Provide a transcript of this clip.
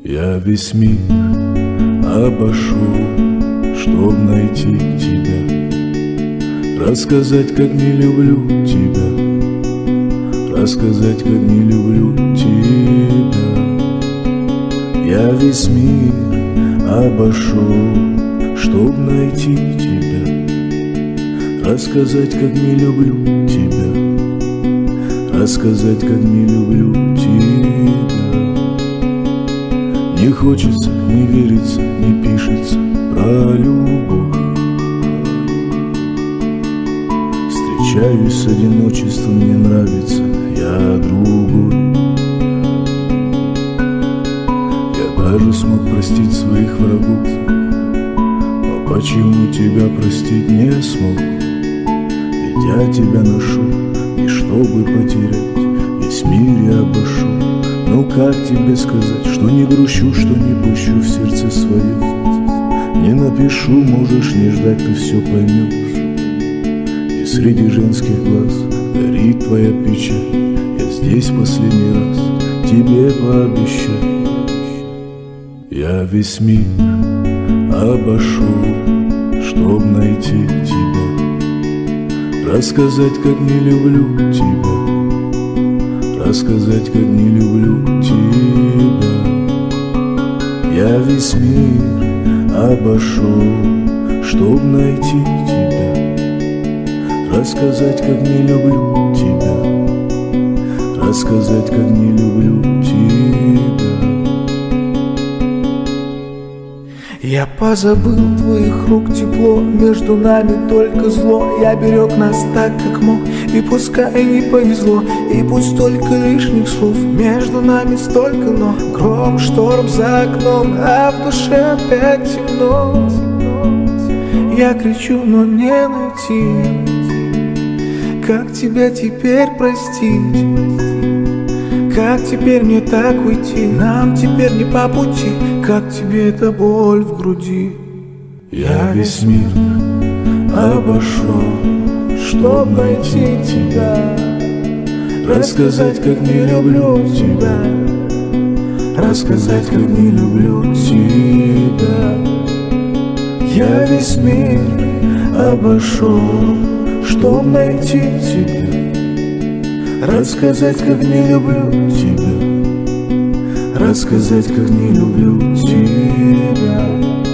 Я весь мир обошел, чтоб найти тебя, рассказать, как не люблю тебя, рассказать, как не люблю тебя. Я весь мир обошел, чтоб найти тебя, рассказать, как не люблю тебя, рассказать, как не люблю тебя. Не хочется, не верится, не пишется про любовь. Встречаюсь с одиночеством, мне нравится, я другой. Я даже смог простить своих врагов, но почему тебя простить не смог? Ведь я тебя нашел, и чтобы потерять, весь мир я обошел. Ну как тебе сказать, что не грущу, что не пущу в сердце свое? Не напишу, можешь не ждать, ты все поймешь. И среди женских глаз горит твоя печаль. Я здесь в последний раз тебе пообещаю. Я весь мир обошел, чтоб найти тебя, рассказать, как не люблю тебя, рассказать, как не люблю тебя. Я весь мир обошел, чтоб найти тебя, рассказать, как не люблю тебя, рассказать, как не люблю тебя. Я позабыл твоих рук тепло, между нами только зло. Я берег нас так, как мог, и пускай не повезло, и пусть столько лишних слов, между нами столько но. Гром, шторм за окном, а в душе опять темно. Я кричу, но не найти, как тебя теперь простить, как теперь мне так уйти, нам теперь не по пути, как тебе эта боль в груди. Я весь мир обошел, чтоб найти тебя, рассказать, как не люблю тебя, рассказать, как не люблю тебя. Я весь мир обошел, чтоб найти тебя, рассказать, как не люблю тебя, рассказать, как не люблю тебя.